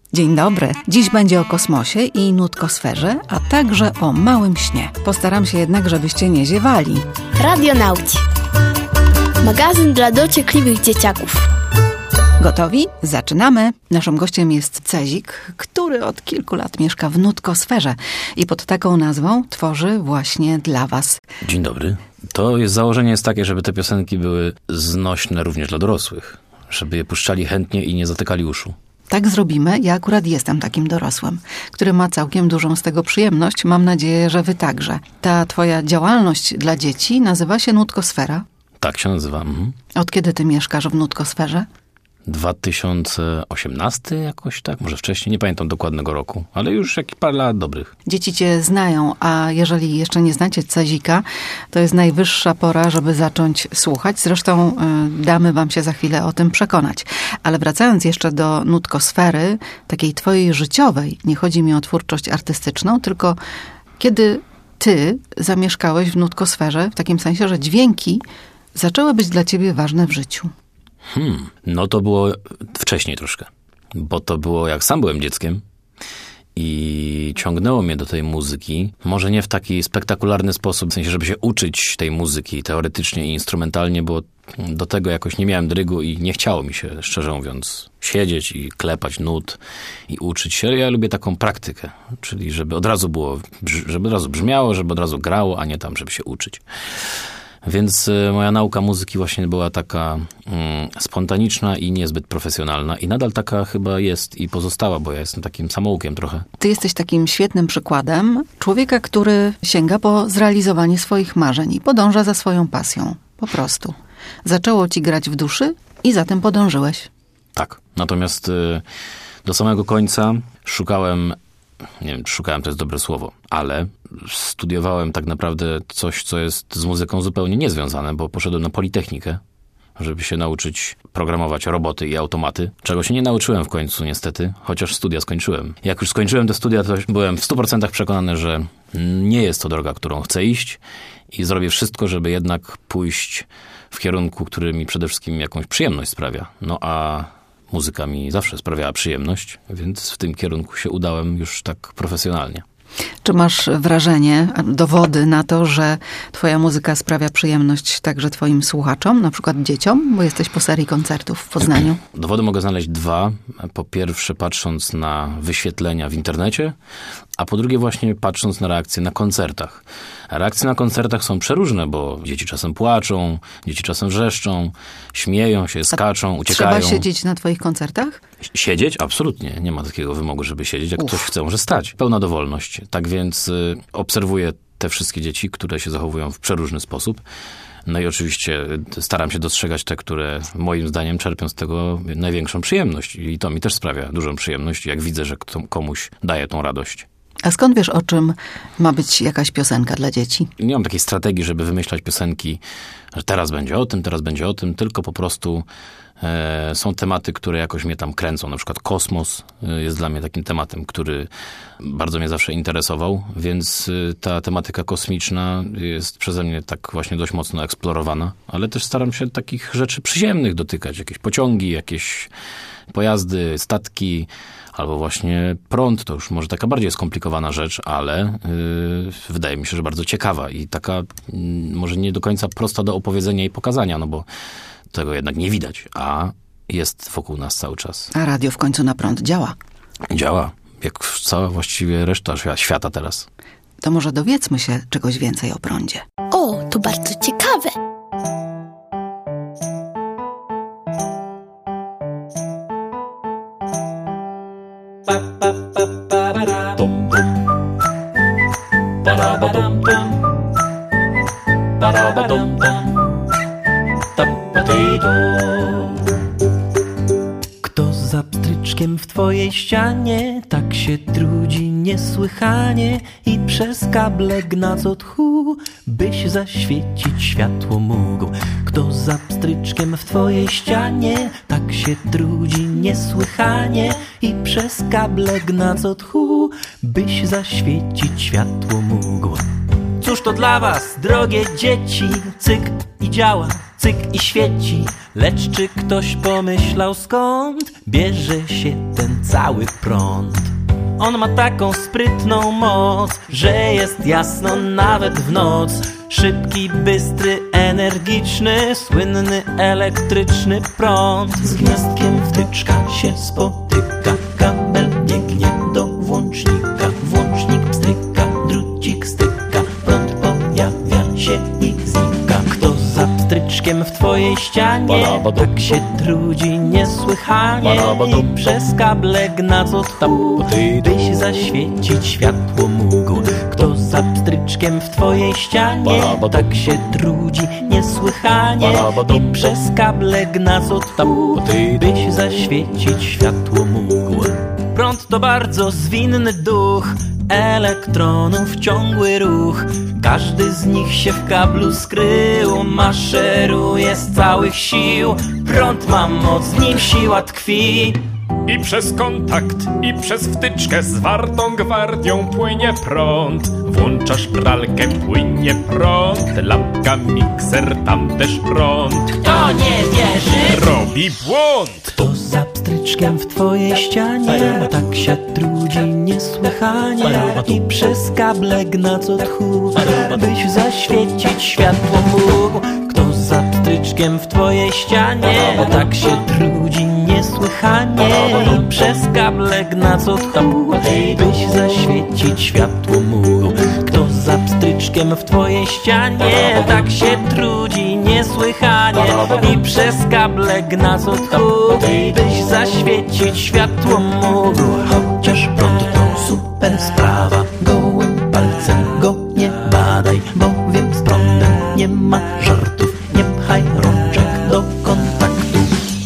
Dzień dobry. Dziś będzie o kosmosie i nutkosferze, a także o małym śnie. Postaram się jednak, żebyście nie ziewali. Radionauci. Magazyn dla dociekliwych dzieciaków. Gotowi? Zaczynamy. Naszym gościem jest Cezik, który od kilku lat mieszka w nutkosferze i pod taką nazwą tworzy właśnie dla was. Dzień dobry. Założenie jest takie, żeby te piosenki były znośne również dla dorosłych. Żeby je puszczali chętnie i nie zatykali uszu. Tak zrobimy. Ja akurat jestem takim dorosłym, który ma całkiem dużą z tego przyjemność. Mam nadzieję, że wy także. Ta twoja działalność dla dzieci nazywa się Nutkosfera. Tak się nazywa. Od kiedy ty mieszkasz w nutkosferze? 2018 jakoś tak, może wcześniej, nie pamiętam dokładnego roku, ale już jakieś parę lat dobrych. Dzieci cię znają, a jeżeli jeszcze nie znacie Cezika, to jest najwyższa pora, żeby zacząć słuchać. Zresztą damy wam się za chwilę o tym przekonać. Ale wracając jeszcze do nutkosfery, takiej twojej życiowej, nie chodzi mi o twórczość artystyczną, tylko kiedy ty zamieszkałeś w nutkosferze, w takim sensie, że dźwięki zaczęły być dla ciebie ważne w życiu. No to było wcześniej troszkę, bo to było jak sam byłem dzieckiem i ciągnęło mnie do tej muzyki, może nie w taki spektakularny sposób, w sensie, żeby się uczyć tej muzyki teoretycznie i instrumentalnie, bo do tego jakoś nie miałem drygu i nie chciało mi się, szczerze mówiąc, siedzieć i klepać nut i uczyć się. Ja lubię taką praktykę, czyli żeby od razu brzmiało, żeby od razu grało, a nie tam, żeby się uczyć. Więc moja nauka muzyki właśnie była taka spontaniczna i niezbyt profesjonalna. I nadal taka chyba jest i pozostała, bo ja jestem takim samoukiem trochę. Ty jesteś takim świetnym przykładem człowieka, który sięga po zrealizowanie swoich marzeń i podąża za swoją pasją. Po prostu. Zaczęło ci grać w duszy i za tym podążyłeś. Tak. Natomiast do samego końca szukałem, nie wiem, czy szukałem to jest dobre słowo, ale studiowałem tak naprawdę coś, co jest z muzyką zupełnie niezwiązane, bo poszedłem na Politechnikę, żeby się nauczyć programować roboty i automaty, czego się nie nauczyłem w końcu niestety, chociaż studia skończyłem. Jak już skończyłem te studia, to byłem w 100% przekonany, że nie jest to droga, którą chcę iść i zrobię wszystko, żeby jednak pójść w kierunku, który mi przede wszystkim jakąś przyjemność sprawia. No a muzyka mi zawsze sprawiała przyjemność, więc w tym kierunku się udałem już tak profesjonalnie. Czy masz wrażenie, dowody na to, że twoja muzyka sprawia przyjemność także twoim słuchaczom, na przykład dzieciom, bo jesteś po serii koncertów w Poznaniu? Dowody mogę znaleźć dwa. Po pierwsze patrząc na wyświetlenia w internecie, a po drugie właśnie patrząc na reakcje na koncertach. Reakcje na koncertach są przeróżne, bo dzieci czasem płaczą, dzieci czasem wrzeszczą, śmieją się, skaczą, uciekają. Trzeba siedzieć na twoich koncertach? Siedzieć? Absolutnie. Nie ma takiego wymogu, żeby siedzieć. Jak ktoś chce, może stać. Pełna dowolność. Tak więc obserwuję te wszystkie dzieci, które się zachowują w przeróżny sposób. No i oczywiście staram się dostrzegać te, które moim zdaniem czerpią z tego największą przyjemność. I to mi też sprawia dużą przyjemność, jak widzę, że komuś daje tą radość. A skąd wiesz, o czym ma być jakaś piosenka dla dzieci? Nie mam takiej strategii, żeby wymyślać piosenki, że teraz będzie o tym, tylko po prostu są tematy, które jakoś mnie tam kręcą. Na przykład kosmos jest dla mnie takim tematem, który bardzo mnie zawsze interesował, więc ta tematyka kosmiczna jest przeze mnie tak właśnie dość mocno eksplorowana, ale też staram się takich rzeczy przyziemnych dotykać. Jakieś pociągi, jakieś pojazdy, statki, albo właśnie prąd, to już może taka bardziej skomplikowana rzecz, ale wydaje mi się, że bardzo ciekawa i taka może nie do końca prosta do opowiedzenia i pokazania, no bo tego jednak nie widać, a jest wokół nas cały czas. A radio w końcu na prąd działa. Działa, jak cała właściwie reszta świata teraz. To może dowiedzmy się czegoś więcej o prądzie. O, to bardzo ciekawe. Kto za pstryczkiem w twojej ścianie tak się trudzi niesłychanie i przez kable gna co tchu, byś zaświecić światło mógł. Kto za pstryczkiem w twojej ścianie tak się trudzi niesłychanie i przez kable gna co tchu, byś zaświecić światło mógł. Cóż to dla was, drogie dzieci, cyk i działa, cyk i świeci. Lecz czy ktoś pomyślał, skąd bierze się ten cały prąd? On ma taką sprytną moc, że jest jasno nawet w noc. Szybki, bystry, energiczny, słynny elektryczny prąd. Z gniazdkiem wtyczka się spotyka, kabel biegnie do włącznika. Włącznik pstryka, drucik styka, prąd pojawia się i znika. Kto za pstryczkiem w twojej ścianie tak się trudzi niesłychanie i przez kable gna co tchu, byś zaświecić światło mógł. Kto za pstryczkiem w twojej ścianie tak się trudzi niesłychanie i przez kable gna co tchu, byś zaświecić światło mógł. Prąd to bardzo zwinny duch elektronów, ciągły ruch. Każdy z nich się w kablu skrył, maszeruje z całych sił. Prąd ma moc, w nim siła tkwi. I przez kontakt, i przez wtyczkę zwartą gwardią płynie prąd. Włączasz pralkę, płynie prąd. Lampka, mikser, tam też prąd. Kto nie wierzy, robi błąd. Kto za pstryczkiem w twojej ścianie tak się trudzi niesłychanie i przez kable gna co tchu, byś zaświecić światło mógł. Kto za pstryczkiem w twojej ścianie tak się trudzi niesłychanie i przez kable gna co tchu, byś zaświecić światło mógł. Kto za pstryczkiem w twojej ścianie tak się trudzi niesłychanie i przez kable gna co tchu, byś zaświecić światło mógł. Chociaż prąd to super sprawa, gołym palcem go nie badaj, bowiem z prądem nie ma żartów. Nie pchaj rączek do kontaktu.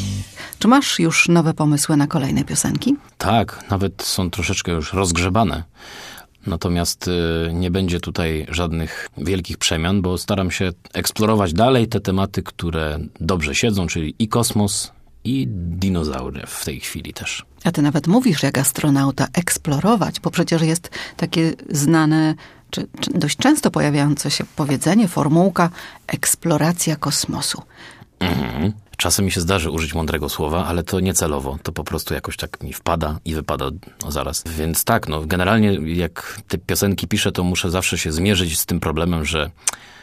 Czy masz już nowe pomysły na kolejne piosenki? Tak, nawet są troszeczkę już rozgrzebane. Natomiast nie będzie tutaj żadnych wielkich przemian, bo staram się eksplorować dalej te tematy, które dobrze siedzą, czyli i kosmos, i dinozaury w tej chwili też. A ty nawet mówisz jak astronauta eksplorować, bo przecież jest takie znane, czy dość często pojawiające się powiedzenie, formułka eksploracja kosmosu. Mhm. Czasem mi się zdarzy użyć mądrego słowa, ale to niecelowo. To po prostu jakoś tak mi wpada i wypada zaraz. Więc tak, no generalnie jak te piosenki piszę, to muszę zawsze się zmierzyć z tym problemem, że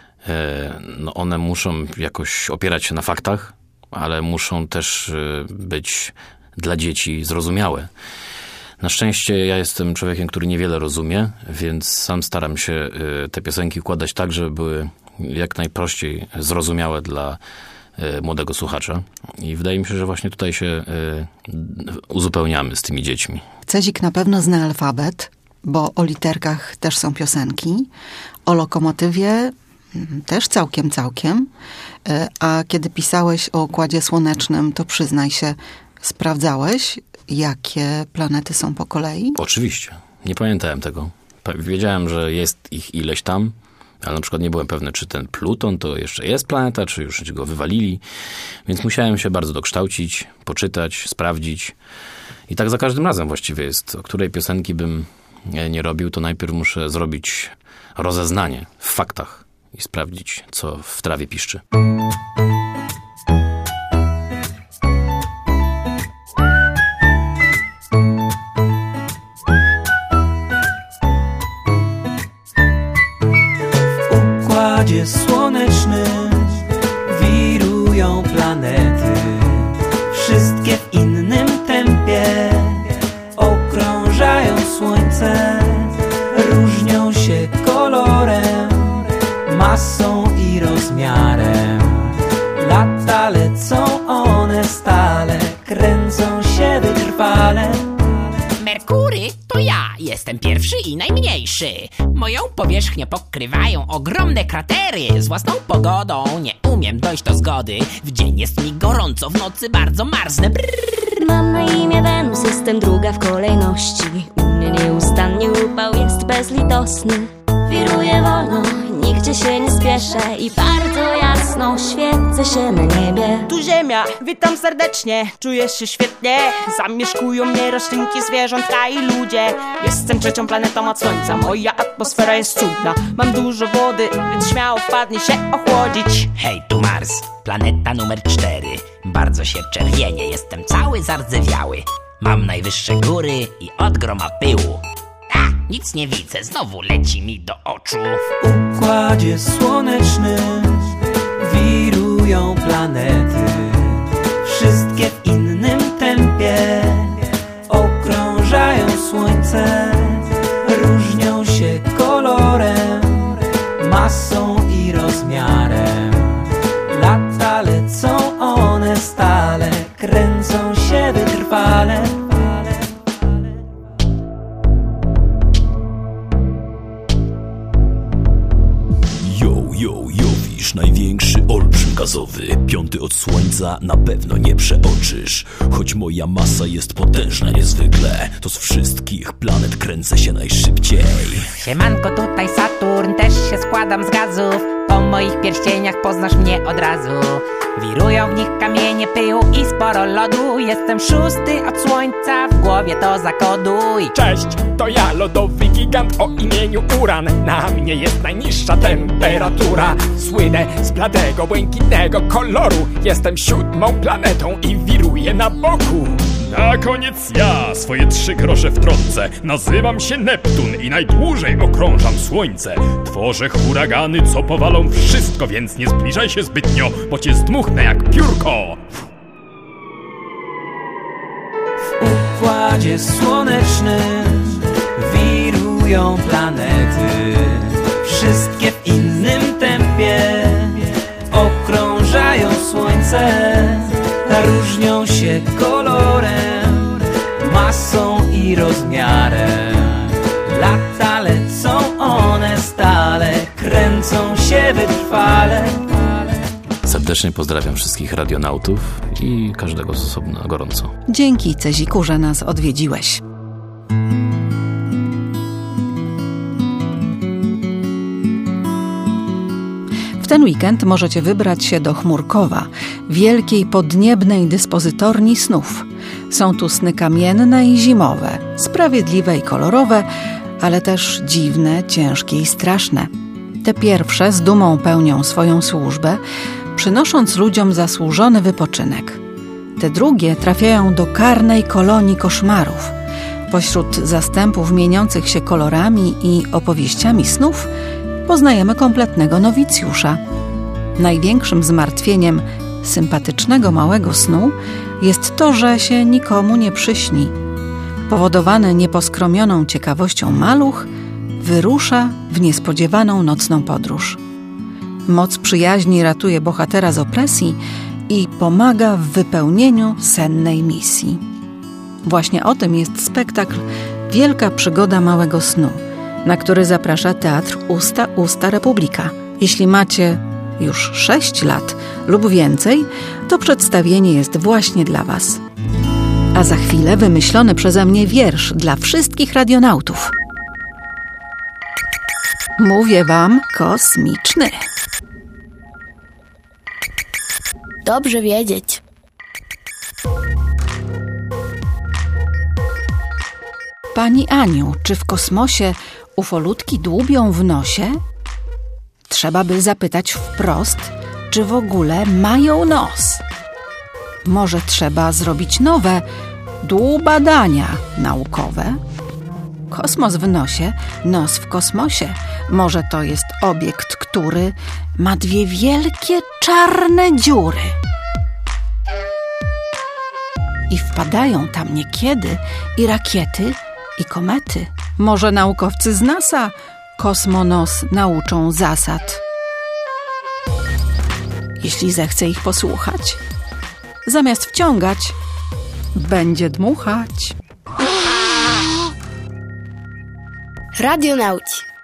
one muszą jakoś opierać się na faktach, ale muszą też być dla dzieci zrozumiałe. Na szczęście ja jestem człowiekiem, który niewiele rozumie, więc sam staram się te piosenki układać tak, żeby były jak najprościej zrozumiałe dla młodego słuchacza. I wydaje mi się, że właśnie tutaj się uzupełniamy z tymi dziećmi. Cezik na pewno zna alfabet, bo o literkach też są piosenki. O lokomotywie też całkiem. A kiedy pisałeś o Układzie Słonecznym, to przyznaj się, sprawdzałeś, jakie planety są po kolei? Oczywiście. Nie pamiętałem tego. Wiedziałem, że jest ich ileś tam, ale na przykład nie byłem pewny, czy ten Pluton to jeszcze jest planeta, czy już go wywalili. Więc musiałem się bardzo dokształcić, poczytać, sprawdzić. I tak za każdym razem właściwie jest. O której piosenki bym nie robił, to najpierw muszę zrobić rozeznanie w faktach i sprawdzić, co w trawie piszczy. W Układzie Słonecznym wirują planety, wszystkie w innym tempie okrążają Słońce, różnią się kolorem, masą i rozmiarem. Lata lecą one stale, kręcą się wytrwale. Merkury to ja, jestem pierwszy i najmniejszy. Moją powierzchnię pokrywają ogromne kratery. Z własną pogodą nie umiem dojść do zgody. W dzień jest mi gorąco, w nocy bardzo marznę. Mam na imię Wenus, jestem druga w kolejności. U mnie nieustannie upał jest bezlitosny. Wiruję wolno, nigdzie się nie spieszę i bardzo jasno świecę się na niebie. Tu Ziemia, witam serdecznie, czuję się świetnie. Zamieszkują mnie roślinki, zwierzątka i ludzie. Jestem trzecią planetą od Słońca, moja atmosfera jest cudna. Mam dużo wody, więc śmiało wpadnij się ochłodzić. Hej, tu Mars, planeta numer 4. Bardzo się czerwienię, jestem cały zardzewiały. Mam najwyższe góry i od groma pyłu. Nic nie widzę, znowu leci mi do oczu. W układzie słonecznym wirują planety, wszystkie w innym tempie okrążają słońce. Różnią się kolorem, masą i rozmiarem. Lata lecą one stale, kręcą się wytrwale. Jowisz, największy olbrzym gazowy, 5 od słońca na pewno nie przeoczysz. Choć moja masa jest potężna niezwykle, to z wszystkich planet kręcę się najszybciej. Siemanko, tutaj Saturn, też się składam z gazów. Po moich pierścieniach poznasz mnie od razu. Wirują w nich kamienie, pył i sporo lodu. Jestem 6 od słońca, w głowie to zakoduj. Cześć, to ja, lodowy gigant o imieniu Uran. Na mnie jest najniższa temperatura. Słynę z bladego, błękitnego koloru. Jestem 7. planetą i wiruję na boku. Na koniec ja swoje 3 grosze wtrącę. Nazywam się Neptun i najdłużej okrążam Słońce. Tworzę huragany, co powalą wszystko, więc nie zbliżaj się zbytnio, bo cię zdmuchnę jak piórko. W układzie słonecznym wirują planety, wszystkie w innym tempie okrążają Słońce. Różnią się kolorem, masą i rozmiarem. Lata lecą one stale, kręcą się wytrwale. Serdecznie pozdrawiam wszystkich radionautów i każdego z osobna gorąco. Dzięki, Ceziku, że nas odwiedziłeś. W ten weekend możecie wybrać się do Chmurkowa, wielkiej podniebnej dyspozytorni snów. Są tu sny kamienne i zimowe, sprawiedliwe i kolorowe, ale też dziwne, ciężkie i straszne. Te pierwsze z dumą pełnią swoją służbę, przynosząc ludziom zasłużony wypoczynek. Te drugie trafiają do karnej kolonii koszmarów. Pośród zastępów mieniących się kolorami i opowieściami snów poznajemy kompletnego nowicjusza. Największym zmartwieniem sympatycznego małego snu jest to, że się nikomu nie przyśni. Powodowany nieposkromioną ciekawością maluch wyrusza w niespodziewaną nocną podróż. Moc przyjaźni ratuje bohatera z opresji i pomaga w wypełnieniu sennej misji. Właśnie o tym jest spektakl Wielka przygoda małego snu, na który zaprasza Teatr Usta Republika. Jeśli macie już 6 lat lub więcej, to przedstawienie jest właśnie dla Was. A za chwilę wymyślony przeze mnie wiersz dla wszystkich radionautów. Mówię Wam, kosmiczny. Dobrze wiedzieć. Pani Aniu, czy w kosmosie ufolutki dłubią w nosie? Trzeba by zapytać wprost, czy w ogóle mają nos. Może trzeba zrobić nowe badania naukowe? Kosmos w nosie, nos w kosmosie. Może to jest obiekt, który ma 2 wielkie czarne dziury. I wpadają tam niekiedy i rakiety, i komety. Może naukowcy z NASA kosmonos nauczą zasad. Jeśli zechce ich posłuchać, zamiast wciągać, będzie dmuchać. Radionauci.